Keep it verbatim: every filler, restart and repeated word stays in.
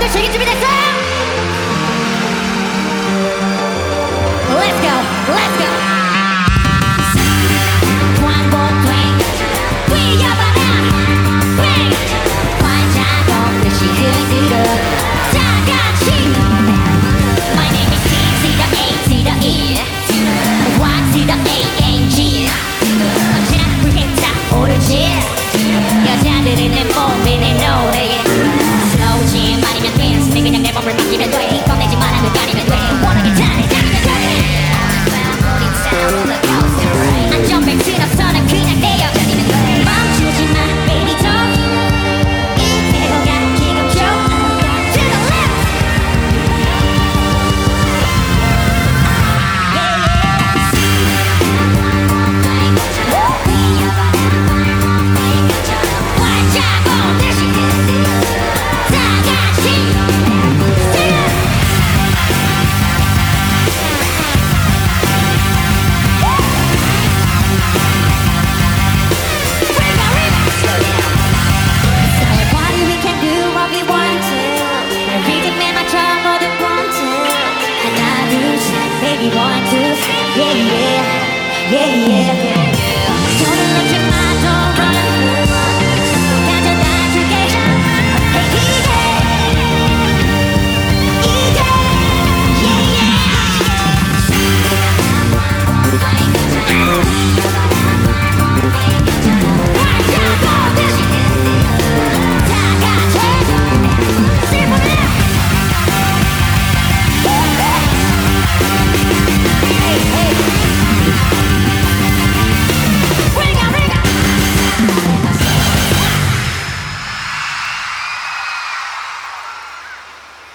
즐길 준비됐어요? Let's go, let's go. 광고 twing, 뛰어봐라, twing. 환장 없듯이 흔들어, 다 같이. My name is T to the A to the E, Y to the A N G. 언제나 불행사 오르지. 여자들은 내 몸에 내 노래에 slow jam 아니면 dance. 내 그냥 내 몸을 맡기면 돼.